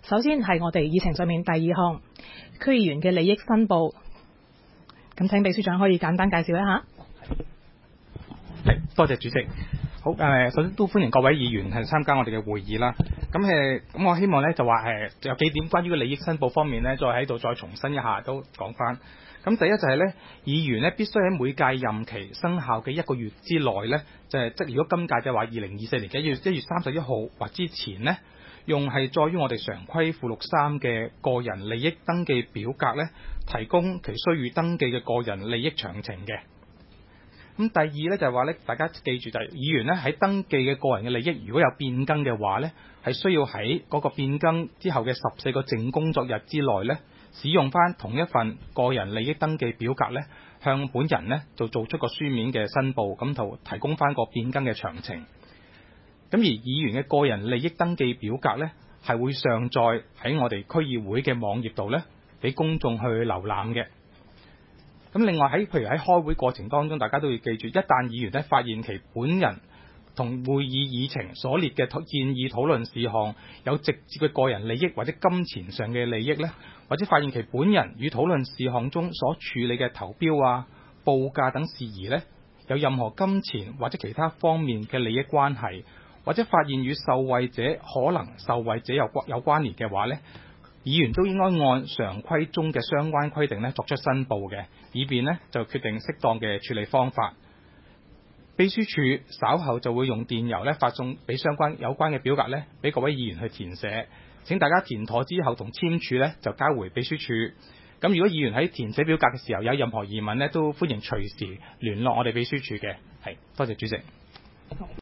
首先係我哋議程上面第2項區議員嘅利益申報，咁請秘書長可以簡單介紹一下。 多謝主席。好，首先都歡迎各位議員係參加我哋嘅會議啦。咁我希望咧就話有幾點關於個利益申報方面咧，再喺度再重申一下，都講翻。咁第一就係咧，議員咧必須喺每屆任期生效嘅1個月之內咧，即如果今屆就話2024年1月31號或之前呢，用係載於我哋常規附錄3嘅個人利益登記表格咧，提供其需予登記嘅個人利益詳情嘅。咁第二咧就係話咧，大家記住就係議員咧喺登記嘅個人嘅利益，如果有變更嘅話咧，係需要喺嗰個變更之後嘅14個淨工作日之內咧，使用翻同一份個人利益登記表格咧，向本人咧就做出個書面嘅申報，咁就提供翻個變更嘅詳情。咁而議員嘅個人利益登記表格咧，係會上載喺我哋區議會嘅網頁度咧，俾公眾去瀏覽嘅。咁另外譬如喺開會過程當中，大家都要記住，一旦議員咧發現其本人同會議議程所列嘅建議討論事項有直接嘅個人利益或者金錢上嘅利益咧，或者發現其本人與討論事項中所處理嘅投標啊、報價等事宜咧，有任何金錢或者其他方面嘅利益關係，或者發現與受惠者可能受惠者有關聯嘅話咧，議員都應該按常規中嘅相關規定咧作出申報嘅，以便咧就決定適當嘅處理方法。秘書處稍後就會用電郵咧發送俾有關嘅表格咧，俾各位議員去填寫。請大家填妥之後同簽署咧就交回秘書處。咁如果議員喺填寫表格嘅時候有任何疑問咧，都歡迎隨時聯絡我哋秘書處嘅。係，多謝主席。